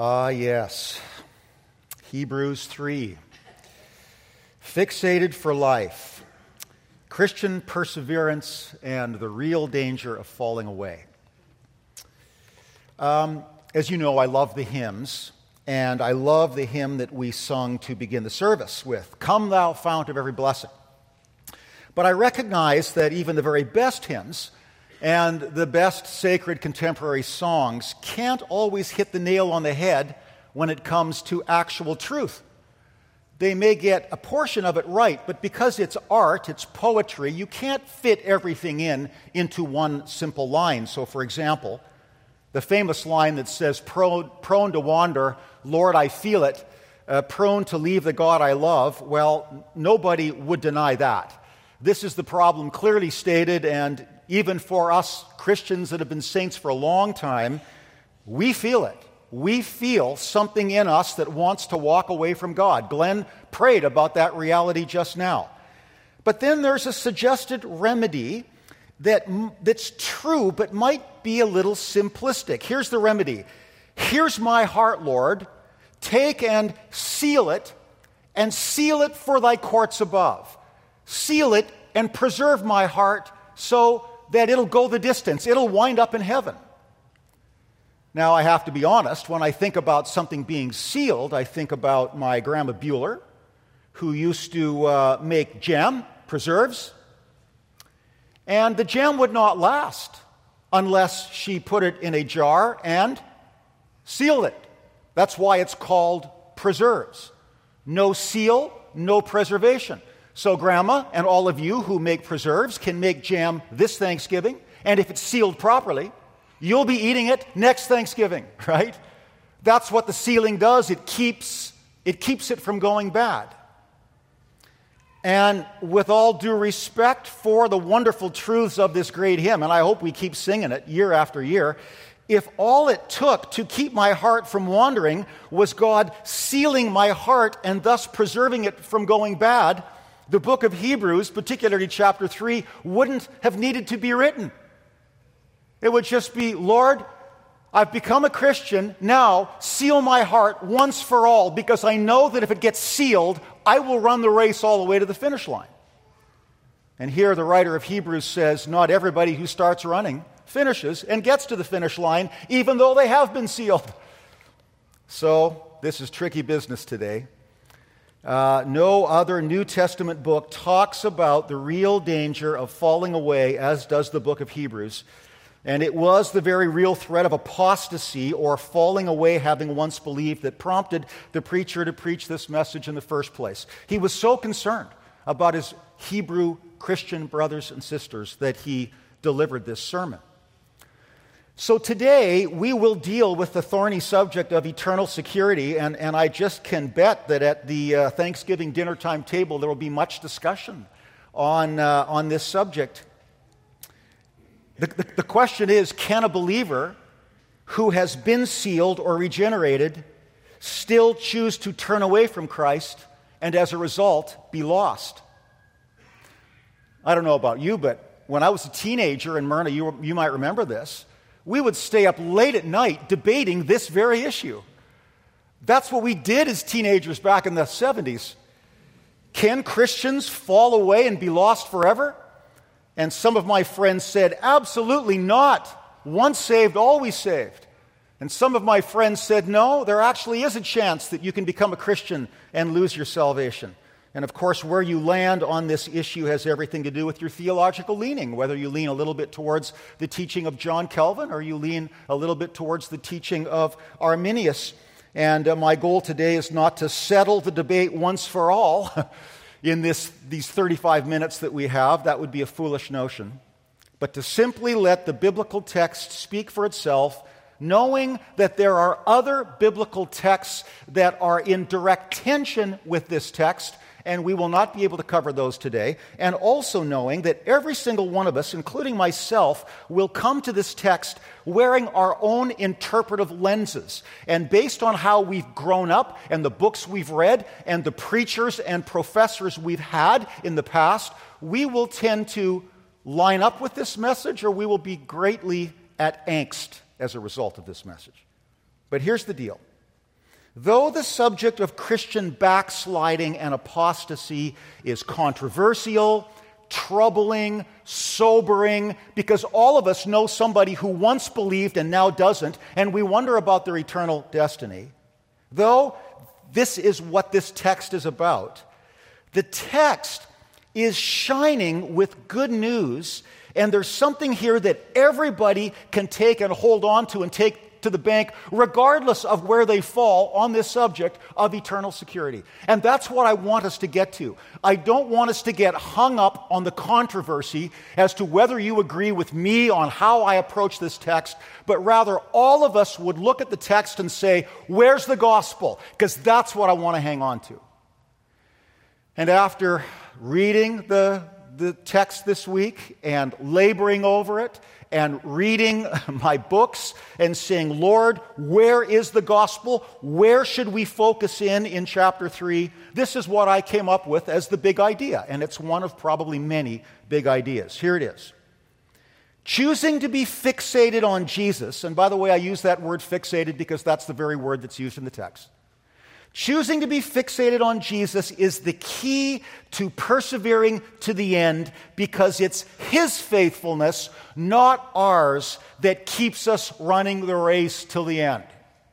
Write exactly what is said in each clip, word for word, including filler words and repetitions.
Ah, yes. Hebrews three. Fixated for life. Christian perseverance and the real danger of falling away. Um, as you know, I love the hymns, and I love the hymn that we sung to begin the service with, "Come Thou Fount of Every Blessing." But I recognize that even the very best hymns and the best sacred contemporary songs can't always hit the nail on the head when it comes to actual truth. They may get a portion of it right, but because it's art, it's poetry, you can't fit everything in into one simple line. So, for example, the famous line that says, prone, prone to wander, Lord, I feel it, uh, prone to leave the God I love, well, nobody would deny that. This is the problem clearly stated, and even for us Christians that have been saints for a long time, we feel it. We feel something in us that wants to walk away from God. Glenn prayed about that reality just now. But then there's a suggested remedy that, that's true, but might be a little simplistic. Here's the remedy. Here's my heart, Lord. Take and seal it, and seal it for thy courts above. Seal it and preserve my heart so that it'll go the distance. It'll wind up in heaven. Now, I have to be honest, when I think about something being sealed, I think about my Grandma Bueller, who used to uh, make jam, preserves, and the jam would not last unless she put it in a jar and sealed it. That's why it's called preserves. No seal, no preservation. So Grandma and all of you who make preserves can make jam this Thanksgiving, and if it's sealed properly, you'll be eating it next Thanksgiving, right? That's what the sealing does. It keeps, it keeps it from going bad. And with all due respect for the wonderful truths of this great hymn, and I hope we keep singing it year after year, if all it took to keep my heart from wandering was God sealing my heart and thus preserving it from going bad, the book of Hebrews, particularly chapter three, wouldn't have needed to be written. It would just be, Lord, I've become a Christian. Now seal my heart once for all, because I know that if it gets sealed, I will run the race all the way to the finish line. And here the writer of Hebrews says, not everybody who starts running finishes and gets to the finish line, even though they have been sealed. So this is tricky business today. Uh, no other New Testament book talks about the real danger of falling away as does the book of Hebrews. And it was the very real threat of apostasy or falling away having once believed that prompted the preacher to preach this message in the first place. He was so concerned about his Hebrew Christian brothers and sisters that he delivered this sermon. So today we will deal with the thorny subject of eternal security, and, and I just can bet that at the uh, Thanksgiving dinner time table there will be much discussion on, uh, on this subject. The, the, the question is, can a believer who has been sealed or regenerated still choose to turn away from Christ and as a result be lost? I don't know about you, but when I was a teenager, and Myrna, you, you might remember this, we would stay up late at night debating this very issue. That's what we did as teenagers back in the seventies. Can Christians fall away and be lost forever? And some of my friends said, absolutely not. Once saved, always saved. And some of my friends said, no, there actually is a chance that you can become a Christian and lose your salvation. And of course, where you land on this issue has everything to do with your theological leaning, whether you lean a little bit towards the teaching of John Calvin or you lean a little bit towards the teaching of Arminius. And uh, my goal today is not to settle the debate once for all in this these thirty-five minutes that we have. That would be a foolish notion. But to simply let the biblical text speak for itself, knowing that there are other biblical texts that are in direct tension with this text, and we will not be able to cover those today, and also knowing that every single one of us, including myself, will come to this text wearing our own interpretive lenses. And based on how we've grown up and the books we've read and the preachers and professors we've had in the past, we will tend to line up with this message, or we will be greatly at angst as a result of this message. But here's the deal. Though the subject of Christian backsliding and apostasy is controversial, troubling, sobering, because all of us know somebody who once believed and now doesn't, and we wonder about their eternal destiny, though this is what this text is about, the text is shining with good news, and there's something here that everybody can take and hold on to and take to the bank, regardless of where they fall on this subject of eternal security. And that's what I want us to get to. I don't want us to get hung up on the controversy as to whether you agree with me on how I approach this text, but rather all of us would look at the text and say, where's the gospel? Because that's what I want to hang on to. And after reading the, the text this week and laboring over it, and reading my books and saying, Lord, where is the gospel? Where should we focus in in chapter three? This is what I came up with as the big idea, and it's one of probably many big ideas. Here it is. Choosing to be fixated on Jesus, and by the way, I use that word fixated because that's the very word that's used in the text. Choosing to be fixated on Jesus is the key to persevering to the end, because it's His faithfulness, not ours, that keeps us running the race till the end.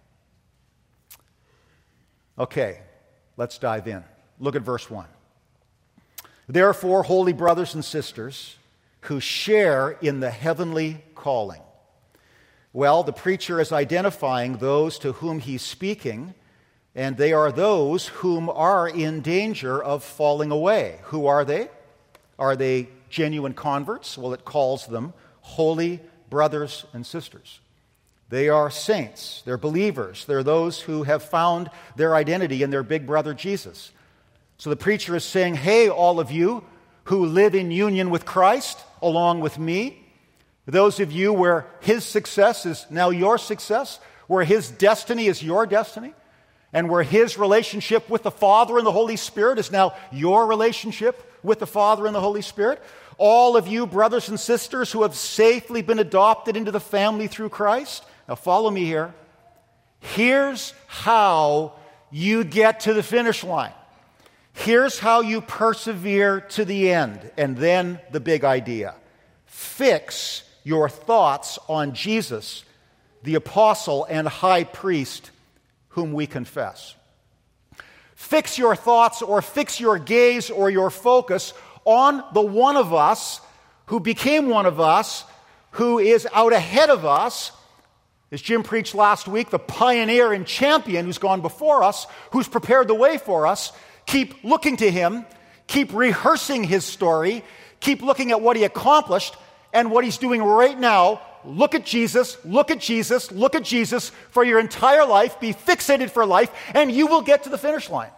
Okay, let's dive in. Look at verse one. Therefore, holy brothers and sisters who share in the heavenly calling. Well, the preacher is identifying those to whom he's speaking, and they are those whom are in danger of falling away. Who are they? Are they genuine converts? Well, it calls them holy brothers and sisters. They are saints. They're believers. They're those who have found their identity in their big brother Jesus. So the preacher is saying, hey, all of you who live in union with Christ along with me, those of you where His success is now your success, where His destiny is your destiny, and where His relationship with the Father and the Holy Spirit is now your relationship with the Father and the Holy Spirit. All of you brothers and sisters who have safely been adopted into the family through Christ. Now follow me here. Here's how you get to the finish line. Here's how you persevere to the end. And then the big idea. Fix your thoughts on Jesus, the apostle and high priest whom we confess. Fix your thoughts, or fix your gaze or your focus on the one of us who became one of us, who is out ahead of us, as Jim preached last week, the pioneer and champion who's gone before us, who's prepared the way for us. Keep looking to Him, keep rehearsing His story, keep looking at what He accomplished and what He's doing right now. Look at Jesus, look at Jesus, look at Jesus for your entire life. Be fixated for life, and you will get to the finish line.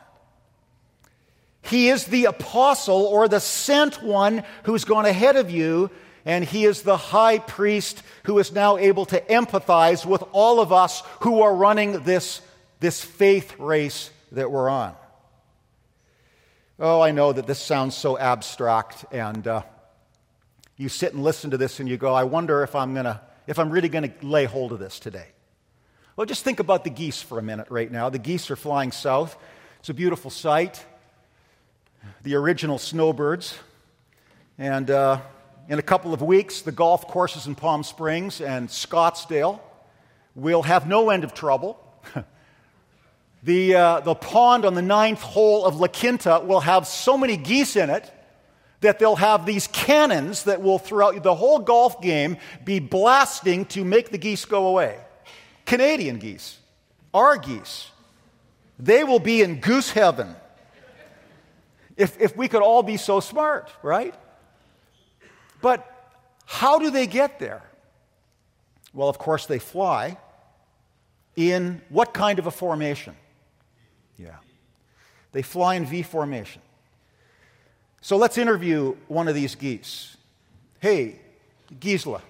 He is the apostle, or the sent one, who's gone ahead of you, and He is the high priest who is now able to empathize with all of us who are running this, this faith race that we're on. Oh, I know that this sounds so abstract, and uh, you sit and listen to this and you go, I wonder if I'm gonna, if I'm really going to lay hold of this today. Well, just think about the geese for a minute right now. The geese are flying south. It's a beautiful sight. The original snowbirds. And uh, in a couple of weeks, the golf courses in Palm Springs and Scottsdale will have no end of trouble. the, uh, the pond on the ninth hole of La Quinta will have so many geese in it that they'll have these cannons that will, throughout the whole golf game, be blasting to make the geese go away. Canadian geese, our geese, they will be in goose heaven. If, if we could all be so smart, right? But how do they get there? Well, of course, they fly in what kind of a formation? Yeah. They fly in V formation. So let's interview one of these geese. Hey, Gisela.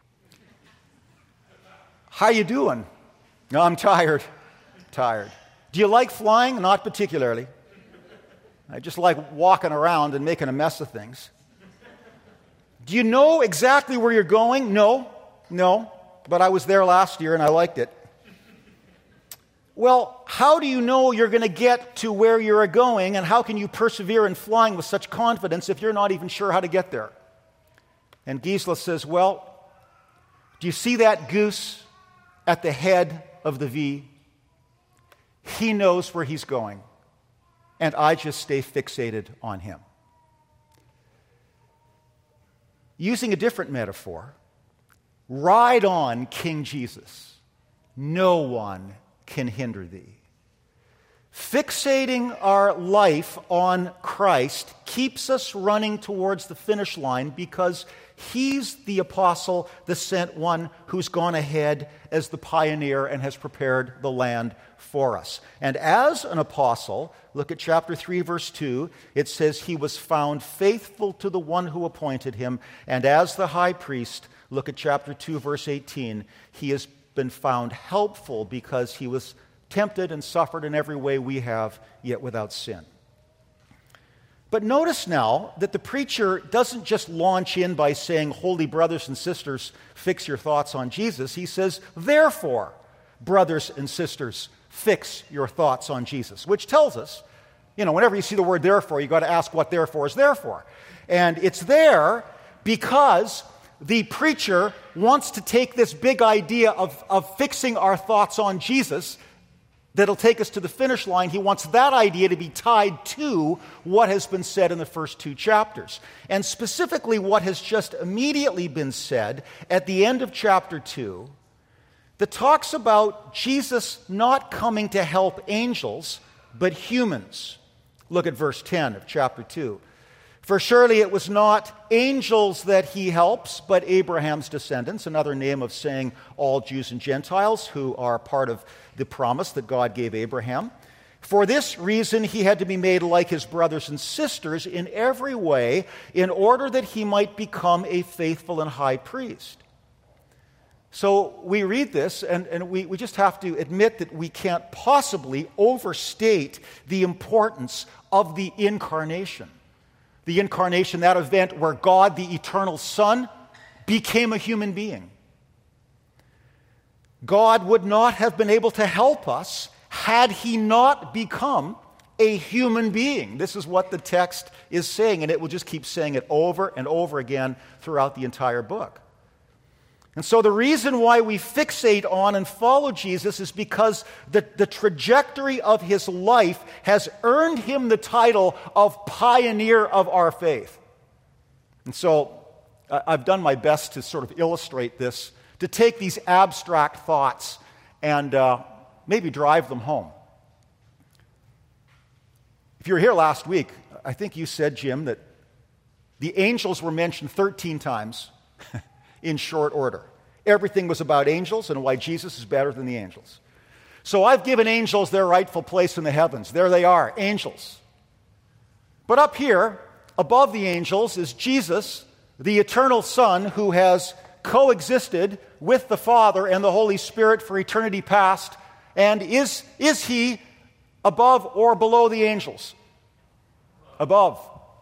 How you doing? No, I'm tired. Tired. Do you like flying? Not particularly. I just like walking around and making a mess of things. Do you know exactly where you're going? No. No. But I was there last year and I liked it. Well, how do you know you're going to get to where you're going, and how can you persevere in flying with such confidence if you're not even sure how to get there? And Gisela says, well, do you see that goose at the head of the V? He knows where he's going, and I just stay fixated on him. Using a different metaphor, ride on King Jesus. No one can hinder thee. Fixating our life on Christ keeps us running towards the finish line because he's the apostle, the sent one, who's gone ahead as the pioneer and has prepared the land for us. And as an apostle, look at chapter three, verse two, it says he was found faithful to the one who appointed him. And as the high priest, look at chapter two, verse eighteen, he has been found helpful because he was tempted and suffered in every way we have, yet without sin. But notice now that the preacher doesn't just launch in by saying, holy brothers and sisters, fix your thoughts on Jesus. He says, therefore, brothers and sisters, fix your thoughts on Jesus, which tells us, you know, whenever you see the word therefore, you've got to ask what therefore is there for. And it's there because the preacher wants to take this big idea of, of fixing our thoughts on Jesus that'll take us to the finish line. He wants that idea to be tied to what has been said in the first two chapters. And specifically what has just immediately been said at the end of chapter two, that talks about Jesus not coming to help angels, but humans. Look at verse ten of chapter two. For surely it was not angels that he helps, but Abraham's descendants, another name of saying all Jews and Gentiles who are part of the promise that God gave Abraham. For this reason he had to be made like his brothers and sisters in every way, in order that he might become a faithful and high priest. So we read this, and, and we, we just have to admit that we can't possibly overstate the importance of the incarnation. The incarnation, that event where God, the eternal Son, became a human being. God would not have been able to help us had he not become a human being. This is what the text is saying, and it will just keep saying it over and over again throughout the entire book. And so the reason why we fixate on and follow Jesus is because the, the trajectory of his life has earned him the title of pioneer of our faith. And so uh, I've done my best to sort of illustrate this, to take these abstract thoughts and uh, maybe drive them home. If you were here last week, I think you said, Jim, that the angels were mentioned thirteen times in short order. Everything was about angels and why Jesus is better than the angels. So I've given angels their rightful place in the heavens. There they are, angels. But up here, above the angels, is Jesus, the eternal Son, who has coexisted with the Father and the Holy Spirit for eternity past. And is, is he above or below the angels? Above.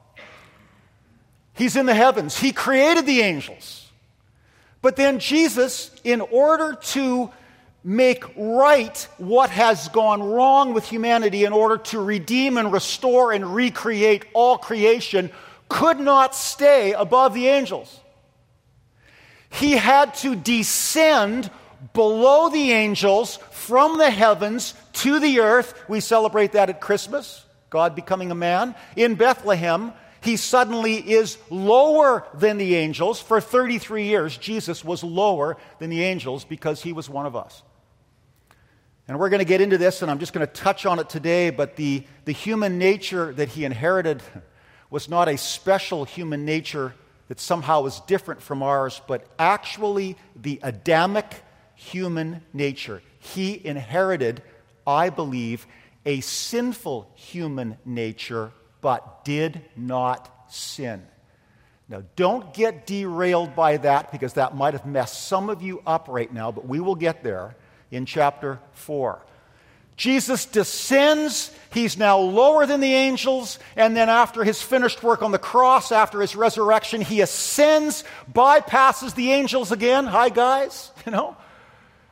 He's in the heavens. He created the angels. But then Jesus, in order to make right what has gone wrong with humanity, in order to redeem and restore and recreate all creation, could not stay above the angels. He had to descend below the angels from the heavens to the earth. We celebrate that at Christmas, God becoming a man. In Bethlehem, he suddenly is lower than the angels. For thirty-three years, Jesus was lower than the angels because he was one of us. And we're going to get into this, and I'm just going to touch on it today, but the, the human nature that he inherited was not a special human nature that somehow was different from ours, but actually the Adamic human nature. He inherited, I believe, a sinful human nature, but did not sin. Now, don't get derailed by that, because that might have messed some of you up right now, but we will get there in chapter four. Jesus descends. He's now lower than the angels, and then after his finished work on the cross, after his resurrection, he ascends, bypasses the angels again. Hi, guys, you know.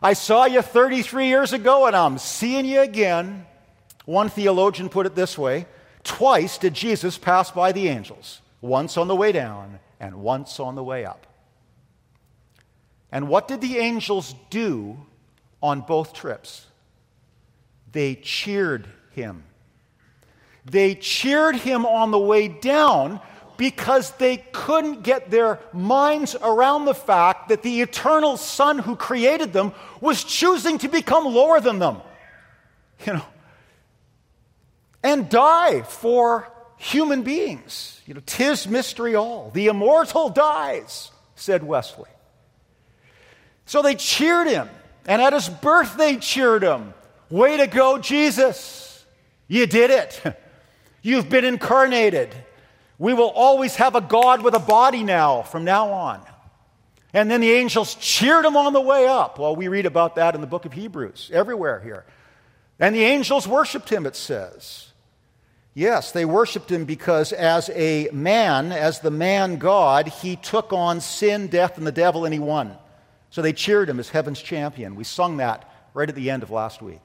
I saw you thirty-three years ago and I'm seeing you again. One theologian put it this way: twice did Jesus pass by the angels, once on the way down and once on the way up. And what did the angels do on both trips? They cheered him. They cheered him on the way down because they couldn't get their minds around the fact that the eternal Son who created them was choosing to become lower than them. You know, and die for human beings. You know, 'tis mystery all. The immortal dies, said Wesley. So they cheered him, and at his birth they cheered him. Way to go, Jesus. You did it. You've been incarnated. We will always have a God with a body now, from now on. And then the angels cheered him on the way up. Well, we read about that in the book of Hebrews, everywhere here. And the angels worshiped him, it says. Yes, they worshiped him because as a man, as the man God, he took on sin, death, and the devil, and he won. So they cheered him as heaven's champion. We sung that right at the end of last week.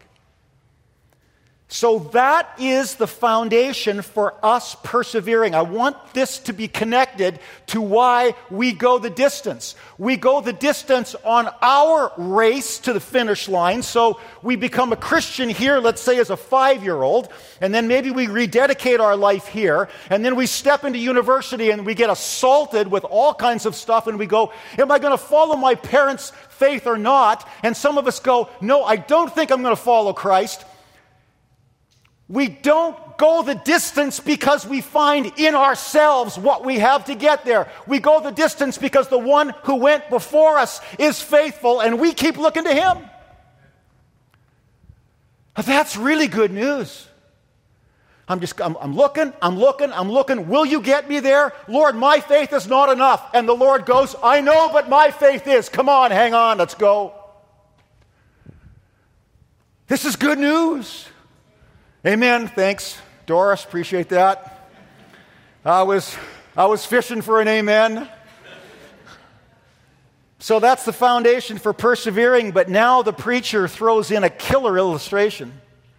So that is the foundation for us persevering. I want this to be connected to why we go the distance. We go the distance on our race to the finish line. So we become a Christian here, let's say as a five-year-old, and then maybe we rededicate our life here, and then we step into university and we get assaulted with all kinds of stuff, and we go, am I going to follow my parents' faith or not? And some of us go, no, I don't think I'm going to follow Christ. We don't go the distance because we find in ourselves what we have to get there. We go the distance because the one who went before us is faithful, and we keep looking to him. That's really good news. I'm just, I'm, I'm looking, I'm looking, I'm looking. Will you get me there? Lord, my faith is not enough. And the Lord goes, I know, but my faith is. Come on, hang on, let's go. This is good news. Amen. Thanks, Doris. Appreciate that. I was I was fishing for an amen. So that's the foundation for persevering, but now the preacher throws in a killer illustration.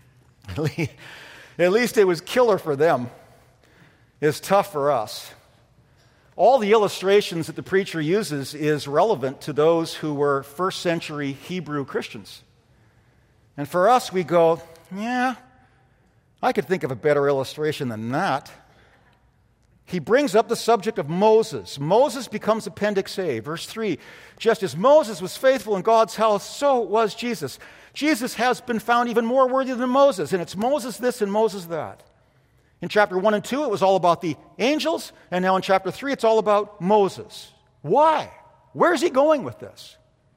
At least it was killer for them. It's tough for us. All the illustrations that the preacher uses is relevant to those who were first century Hebrew Christians. And for us, we go, yeah, I could think of a better illustration than that. He brings up the subject of Moses. Moses becomes Appendix A. Verse three, just as Moses was faithful in God's house, so was Jesus. Jesus has been found even more worthy than Moses, and it's Moses this and Moses that. In chapter one and two, it was all about the angels, and now in chapter three, it's all about Moses. Why? Where is he going with this?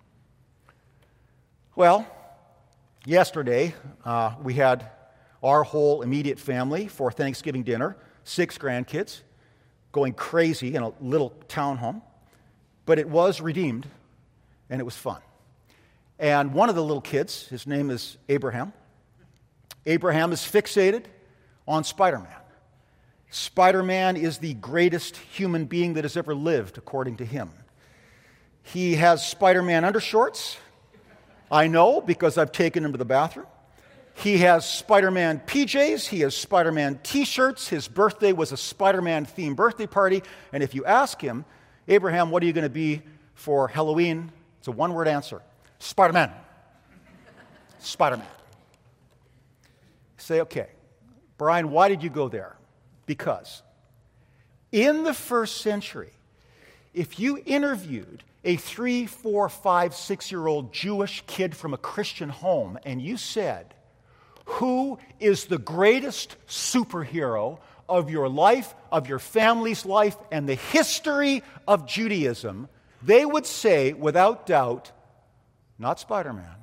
Well, yesterday, uh, we had our whole immediate family for Thanksgiving dinner, six grandkids, going crazy in a little townhome. But it was redeemed, and it was fun. And one of the little kids, his name is Abraham. Abraham is fixated on Spider-Man. Spider-Man is the greatest human being that has ever lived, according to him. He has Spider-Man undershorts. I know, because I've taken him to the bathroom. He has Spider-Man P Js. He has Spider-Man T-shirts. His birthday was a Spider-Man themed birthday party. And if you ask him, Abraham, what are you going to be for Halloween? It's a one-word answer. Spider-Man. Spider-Man. Say, okay, Brian, why did you go there? Because in the first century, if you interviewed a three, four, five, six-year-old Jewish kid from a Christian home and you said, who is the greatest superhero of your life, of your family's life, and the history of Judaism, they would say, without doubt, not Spider-Man,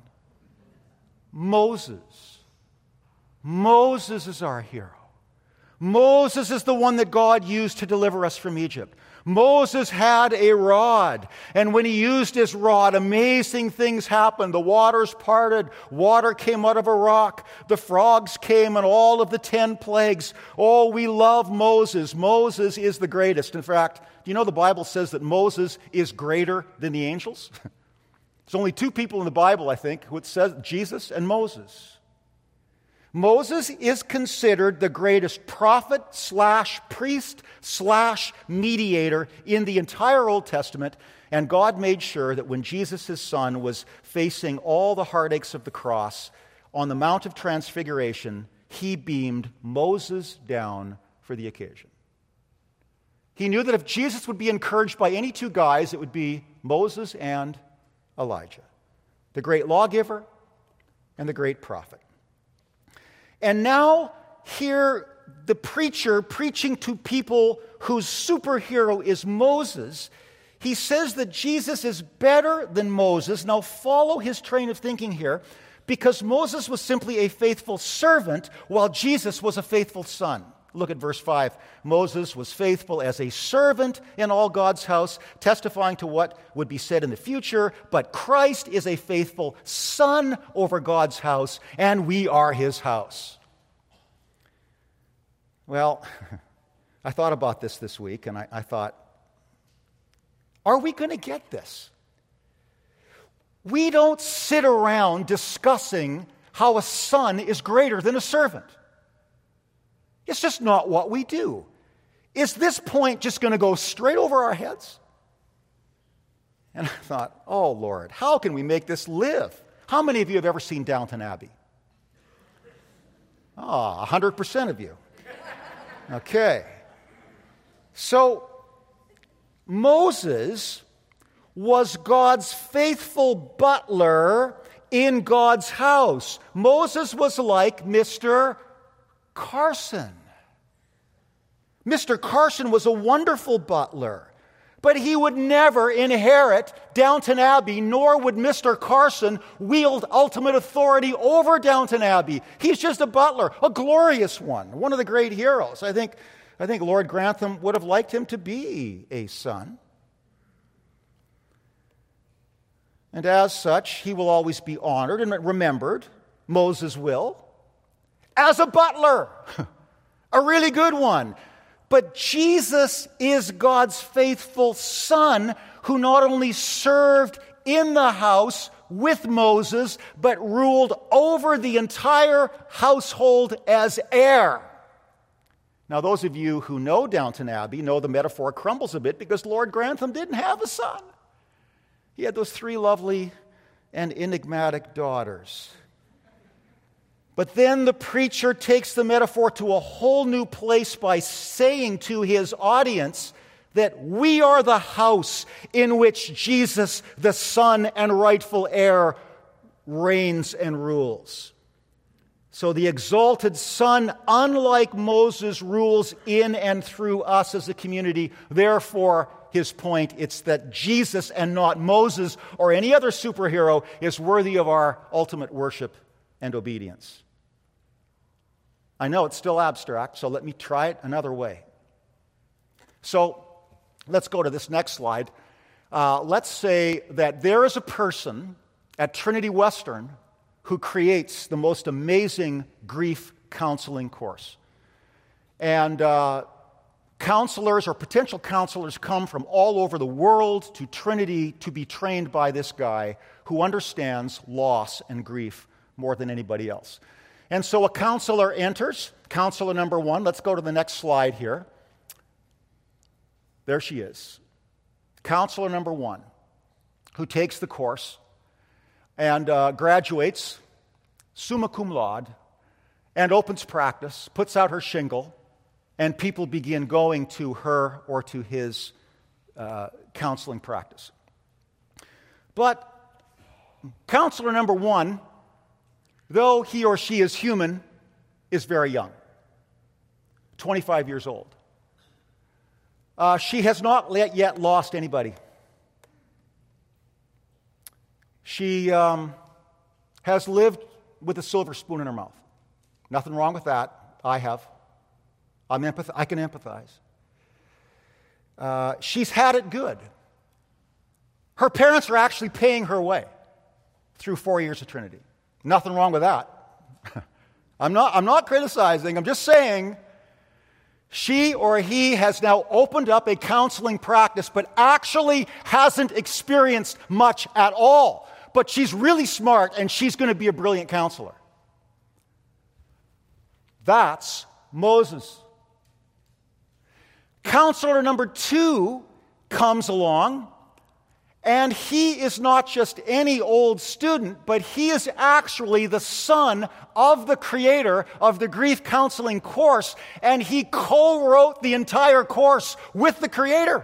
Moses. Moses is our hero. Moses is the one that God used to deliver us from Egypt. Moses had a rod, and when he used his rod, amazing things happened. The waters parted, water came out of a rock, the frogs came, and all of the ten plagues. Oh, we love Moses. Moses is the greatest. In fact, do you know the Bible says that Moses is greater than the angels? There's only two people in the Bible, I think, who it says, Jesus and Moses. Moses is considered the greatest prophet slash priest slash mediator in the entire Old Testament, and God made sure that when Jesus, his son, was facing all the heartaches of the cross on the Mount of Transfiguration, he beamed Moses down for the occasion. He knew that if Jesus would be encouraged by any two guys, it would be Moses and Elijah, the great lawgiver and the great prophet. And now, here, the preacher preaching to people whose superhero is Moses, he says that Jesus is better than Moses. Now, follow his train of thinking here, because Moses was simply a faithful servant, while Jesus was a faithful son. Look at verse five. Moses was faithful as a servant in all God's house, testifying to what would be said in the future, but Christ is a faithful son over God's house, and we are his house. Well, I thought about this this week, and I, I thought, are we going to get this? We don't sit around discussing how a son is greater than a servant. It's just not what we do. Is this point just going to go straight over our heads? And I thought, oh, Lord, how can we make this live? How many of you have ever seen Downton Abbey? Ah, oh, one hundred percent of you. Okay. So, Moses was God's faithful butler in God's house. Moses was like Mister Carson. Mister Carson was a wonderful butler, but he would never inherit Downton Abbey, nor would Mister Carson wield ultimate authority over Downton Abbey. He's just a butler, a glorious one, one of the great heroes. I think, I think Lord Grantham would have liked him to be a son. And as such, he will always be honored and remembered, Moses will, as a butler, a really good one. But Jesus is God's faithful son who not only served in the house with Moses, but ruled over the entire household as heir. Now, those of you who know Downton Abbey know the metaphor crumbles a bit because Lord Grantham didn't have a son. He had those three lovely and enigmatic daughters. But then the preacher takes the metaphor to a whole new place by saying to his audience that we are the house in which Jesus, the son and rightful heir, reigns and rules. So the exalted Son, unlike Moses, rules in and through us as a community. Therefore, his point, it's that Jesus and not Moses or any other superhero is worthy of our ultimate worship and obedience. I know it's still abstract, so let me try it another way. So let's go to this next slide. Uh, let's say that there is a person at Trinity Western who creates the most amazing grief counseling course. And uh, counselors or potential counselors come from all over the world to Trinity to be trained by this guy who understands loss and grief more than anybody else. And so a counselor enters, counselor number one. Let's go to the next slide here. There she is. Counselor number one, who takes the course and uh, graduates summa cum laude and opens practice, puts out her shingle, and people begin going to her or to his uh, counseling practice. But counselor number one, though he or she is human, is very young, twenty-five years old. Uh, she has not yet lost anybody. She um, has lived with a silver spoon in her mouth. Nothing wrong with that. I have. I'm empath- I can empathize. Uh, she's had it good. Her parents are actually paying her way through four years of Trinity. Nothing wrong with that. I'm not, I'm not criticizing. I'm just saying she or he has now opened up a counseling practice but actually hasn't experienced much at all. but she's really smart and she's going to be a brilliant counselor. That's Moses. Counselor number two comes along, and he is not just any old student, but he is actually the son of the creator of the grief counseling course, and he co-wrote the entire course with the creator.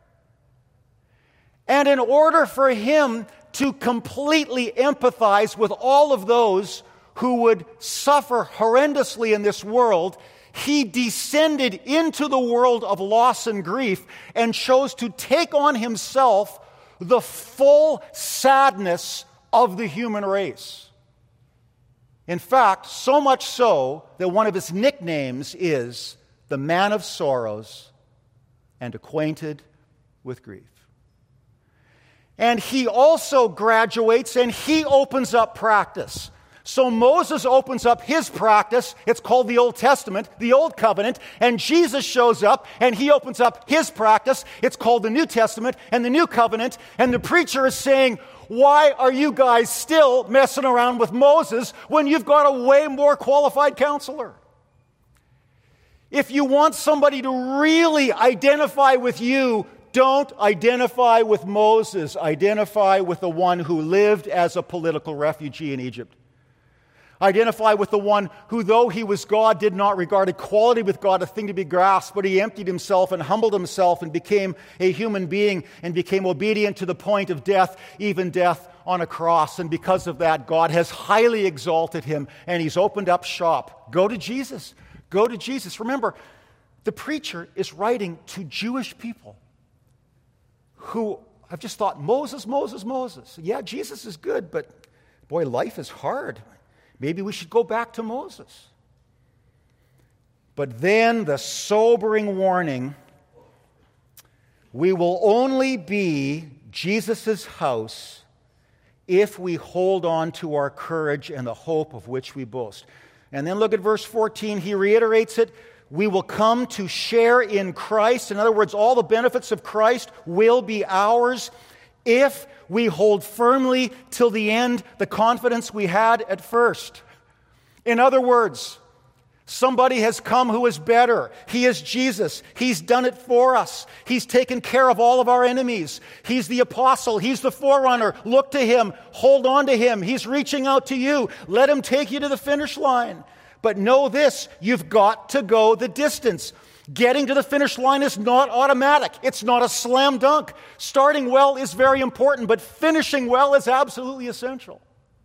And in order for him to completely empathize with all of those who would suffer horrendously in this world, he descended into the world of loss and grief and chose to take on himself the full sadness of the human race. In fact, so much so that one of his nicknames is the Man of Sorrows and Acquainted with Grief. And he also graduates and he opens up practice. So Moses opens up his practice. It's called the Old Testament, the Old Covenant. And Jesus shows up and he opens up his practice. It's called the New Testament and the New Covenant. And the preacher is saying, why are you guys still messing around with Moses when you've got a way more qualified counselor? If you want somebody to really identify with you, don't identify with Moses. Identify with the one who lived as a political refugee in Egypt. Identify with the one who, though he was God, did not regard equality with God a thing to be grasped, but he emptied himself and humbled himself and became a human being and became obedient to the point of death, even death on a cross. And because of that, God has highly exalted him and he's opened up shop. Go to Jesus. Go to Jesus. Remember, the preacher is writing to Jewish people who have just thought, Moses, Moses, Moses. Yeah, Jesus is good, but boy, life is hard. Maybe we should go back to Moses. But then the sobering warning, we will only be Jesus' house if we hold on to our courage and the hope of which we boast. And then look at verse fourteen. He reiterates it. We will come to share in Christ. In other words, all the benefits of Christ will be ours if we hold firmly till the end the confidence we had at first. In other words, somebody has come who is better. He is Jesus. He's done it for us. He's taken care of all of our enemies. He's the apostle. He's the forerunner. Look to him. Hold on to him. He's reaching out to you. Let him take you to the finish line. But know this, you've got to go the distance. Getting to the finish line is not automatic. It's not a slam dunk. Starting well is very important, but finishing well is absolutely essential.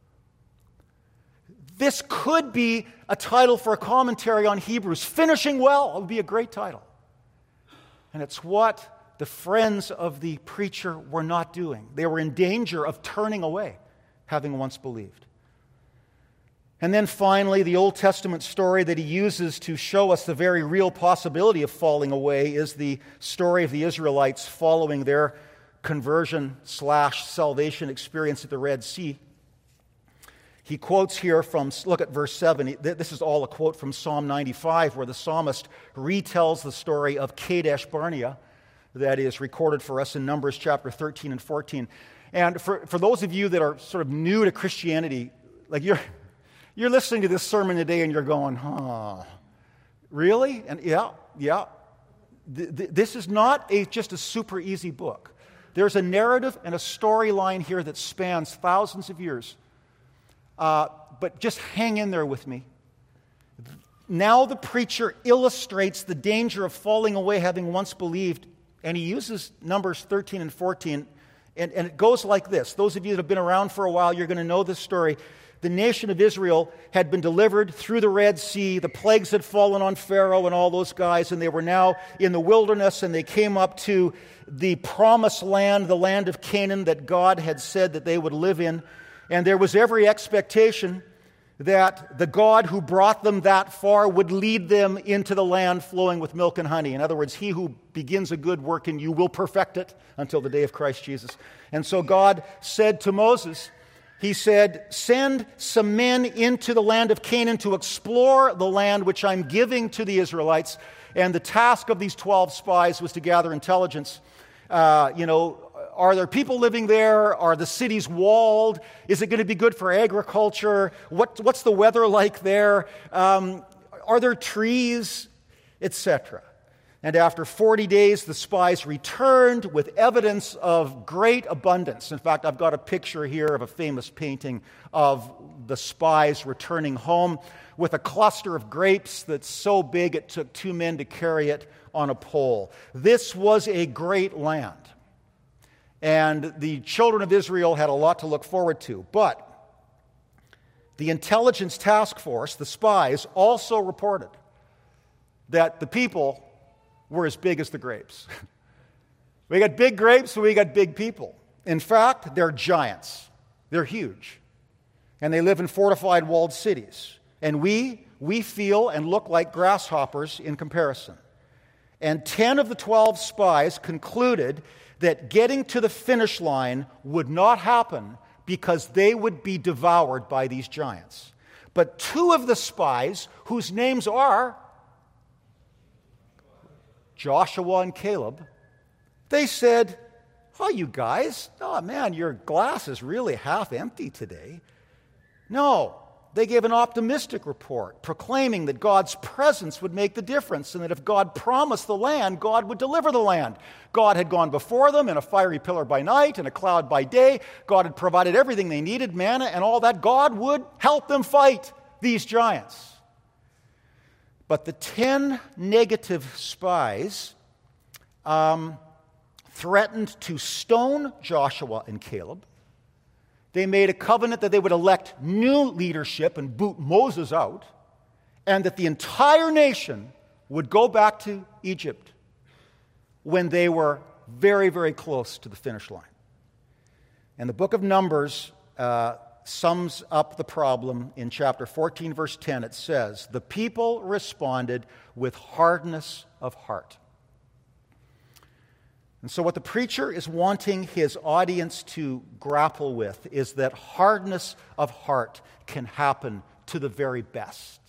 This could be a title for a commentary on Hebrews. Finishing well would be a great title. And it's what the friends of the preacher were not doing. They were in danger of turning away, having once believed. And then finally, the Old Testament story that he uses to show us the very real possibility of falling away is the story of the Israelites following their conversion slash salvation experience at the Red Sea. He quotes here from, look at verse seven. This is all a quote from Psalm ninety-five, where the psalmist retells the story of Kadesh Barnea that is recorded for us in Numbers chapter thirteen and fourteen. And for, for those of you that are sort of new to Christianity, like you're... You're listening to this sermon today and you're going, huh, really? And yeah, yeah. Th- th- this is not a, just a super easy book. There's a narrative and a storyline here that spans thousands of years. Uh, but just hang in there with me. Now the preacher illustrates the danger of falling away having once believed, and he uses Numbers thirteen and fourteen, and, and it goes like this. Those of you that have been around for a while, you're going to know this story. The nation of Israel had been delivered through the Red Sea. The plagues had fallen on Pharaoh and all those guys, and they were now in the wilderness, and they came up to the promised land, the land of Canaan that God had said that they would live in. And there was every expectation that the God who brought them that far would lead them into the land flowing with milk and honey. In other words, he who begins a good work in you will perfect it until the day of Christ Jesus. And so God said to Moses, He said, send some men into the land of Canaan to explore the land which I'm giving to the Israelites. And the task of these twelve spies was to gather intelligence, uh, you know, are there people living there? Are the cities walled? Is it going to be good for agriculture? What, what's the weather like there? Um, are there trees? Etc. And after forty days, the spies returned with evidence of great abundance. In fact, I've got a picture here of a famous painting of the spies returning home with a cluster of grapes that's so big it took two men to carry it on a pole. This was a great land. And the children of Israel had a lot to look forward to. But the intelligence task force, the spies, also reported that the people were as big as the grapes. We got big grapes, so we got big people. In fact, they're giants. They're huge. And they live in fortified walled cities. And we, we feel and look like grasshoppers in comparison. And ten of the twelve spies concluded that getting to the finish line would not happen because they would be devoured by these giants. But two of the spies, whose names are Joshua and Caleb, they said, "Oh, you guys, oh man, your glass is really half empty today." No, they gave an optimistic report, proclaiming that God's presence would make the difference and that if God promised the land, God would deliver the land. God had gone before them in a fiery pillar by night and a cloud by day. God had provided everything they needed, manna and all that. God would help them fight these giants. But the ten negative spies um, threatened to stone Joshua and Caleb. They made a covenant that they would elect new leadership and boot Moses out, and that the entire nation would go back to Egypt when they were very, very close to the finish line. And the book of Numbers uh, sums up the problem in chapter fourteen, verse ten. It says, "The people responded with hardness of heart." And so what the preacher is wanting his audience to grapple with is that hardness of heart can happen to the very best,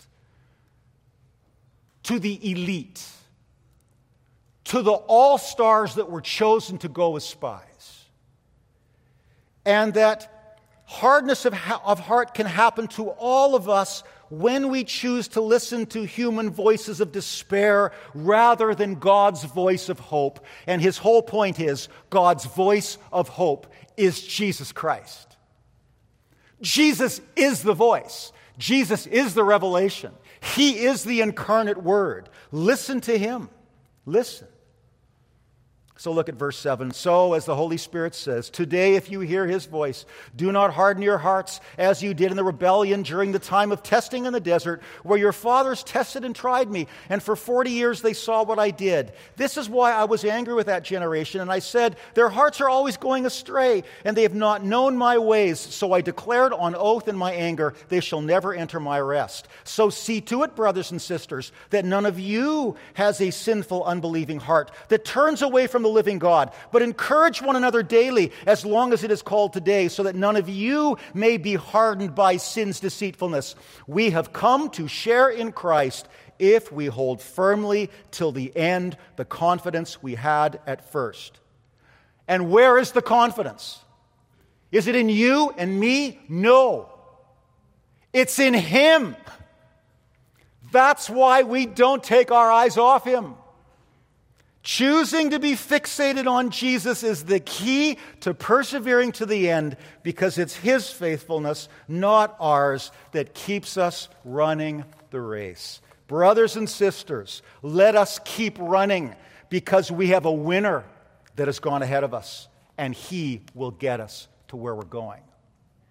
to the elite, to the all-stars that were chosen to go as spies. And that hardness of, ha- of heart can happen to all of us when we choose to listen to human voices of despair rather than God's voice of hope. And his whole point is God's voice of hope is Jesus Christ. Jesus is the voice. Jesus is the revelation. He is the incarnate Word. Listen to him. Listen. So look at verse seven. "So, as the Holy Spirit says, today if you hear his voice, do not harden your hearts as you did in the rebellion during the time of testing in the desert, where your fathers tested and tried me, and for forty years they saw what I did. This is why I was angry with that generation, and I said, their hearts are always going astray, and they have not known my ways. So I declared on oath in my anger, they shall never enter my rest. So see to it, brothers and sisters, that none of you has a sinful, unbelieving heart that turns away from the living God, but encourage one another daily as long as it is called today, so that none of you may be hardened by sin's deceitfulness. We have come to share in Christ if we hold firmly till the end the confidence we had at first." And where is the confidence? Is it in you and me? No. It's in him. That's why we don't take our eyes off him. Choosing to be fixated on Jesus is the key to persevering to the end, because it's his faithfulness, not ours, that keeps us running the race. Brothers and sisters, let us keep running, because we have a winner that has gone ahead of us, and he will get us to where we're going.